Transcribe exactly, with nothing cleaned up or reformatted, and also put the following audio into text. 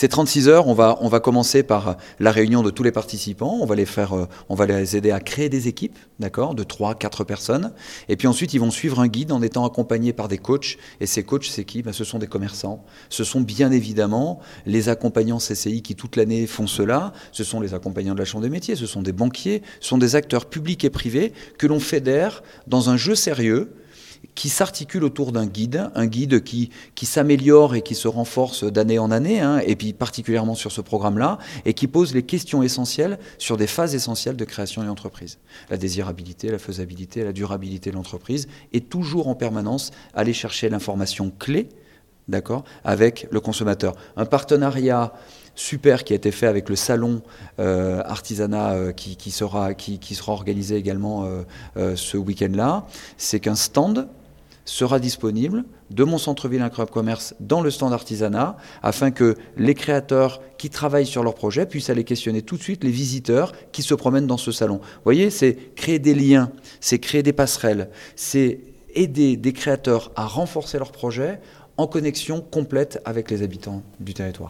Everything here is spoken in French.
Ces trente-six heures, on va, on va commencer par la réunion de tous les participants. On va les faire, euh, on va les aider à créer des équipes, d'accord, de trois, quatre personnes. Et puis ensuite, ils vont suivre un guide en étant accompagnés par des coachs. Et ces coachs, c'est qui ? Ben, ce sont des commerçants. Ce sont bien évidemment les accompagnants C C I qui toute l'année font cela. Ce sont les accompagnants de la Chambre des métiers. Ce sont des banquiers. Ce sont des acteurs publics et privés que l'on fédère dans un jeu sérieux qui s'articule autour d'un guide, un guide qui, qui s'améliore et qui se renforce d'année en année, hein, et puis particulièrement sur ce programme-là, et qui pose les questions essentielles sur des phases essentielles de création d'une entreprise. La désirabilité, la faisabilité, la durabilité de l'entreprise, et toujours en permanence aller chercher l'information clé, d'accord, avec le consommateur. Un partenariat super qui a été fait avec le salon euh, artisanat euh, qui, qui, sera, qui, qui sera organisé également euh, euh, ce week-end-là, c'est qu'un stand sera disponible de mon centre-ville Incroyable Commerce dans le stand artisanat afin que les créateurs qui travaillent sur leur projet puissent aller questionner tout de suite les visiteurs qui se promènent dans ce salon. Vous voyez, c'est créer des liens, c'est créer des passerelles, c'est aider des créateurs à renforcer leur projet en connexion complète avec les habitants du territoire.